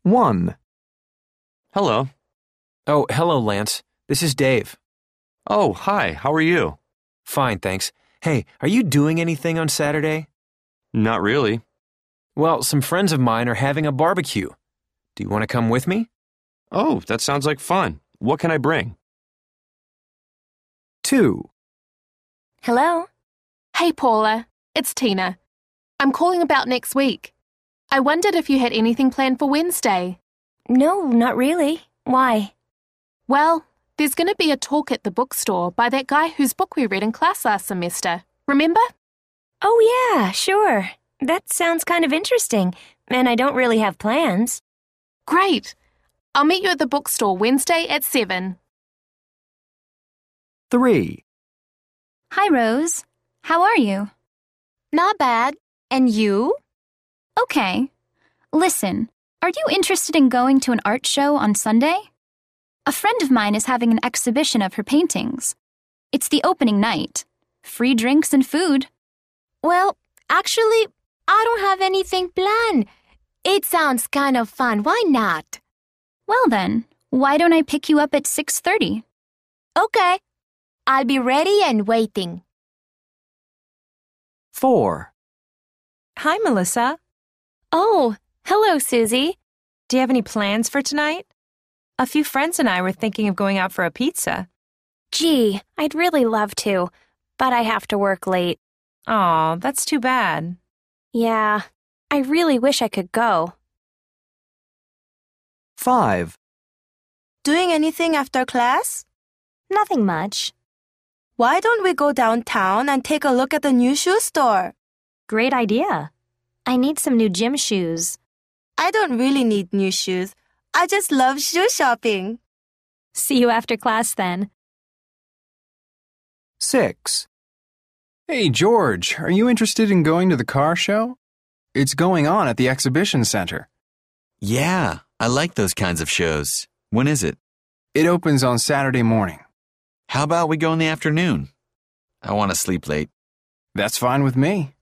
1. Hello. Oh, hello, Lance. This is Dave. Oh, hi. How are you? Fine, thanks. Hey, are you doing anything on Saturday? Not really. Well, some friends of mine are having a barbecue. Do you want to come with me? Oh, that sounds like fun. What can I bring? 2. Hello? Hey, Paula. It's Tina. I'm calling about next week. I wondered if you had anything planned for Wednesday. No, not really. Why? Well, there's going to be a talk at the bookstore by that guy whose book we read in class last semester. Remember? Oh, yeah, sure. That sounds kind of interesting, and I don't really have plans. Great. I'll meet you at the bookstore Wednesday at 7. 3. Hi, Rose. How are you? Not bad. And you? Okay. Listen, are you interested in going to an art show on Sunday? A friend of mine is having an exhibition of her paintings. It's the opening night. Free drinks and food. Well, actually, I don't have anything planned. It sounds kind of fun. Why not? Well then, why don't I pick you up at 6:30? Okay. I'll be ready and waiting. 4. Hi, Melissa. Oh, hello, Susie. Do you have any plans for tonight? A few friends and I were thinking of going out for a pizza. Gee, I'd really love to, but I have to work late. Aw, that's too bad. Yeah, I really wish I could go. 5. Doing anything after class? Nothing much. Why don't we go downtown and take a look at the new shoe store? Great idea. I need some new gym shoes. I don't really need new shoes. I just love shoe shopping. See you after class then. 6. Hey, George, are you interested in going to the car show? It's going on at the exhibition center. Yeah, I like those kinds of shows. When is it? It opens on Saturday morning. How about we go in the afternoon? I want to sleep late. That's fine with me.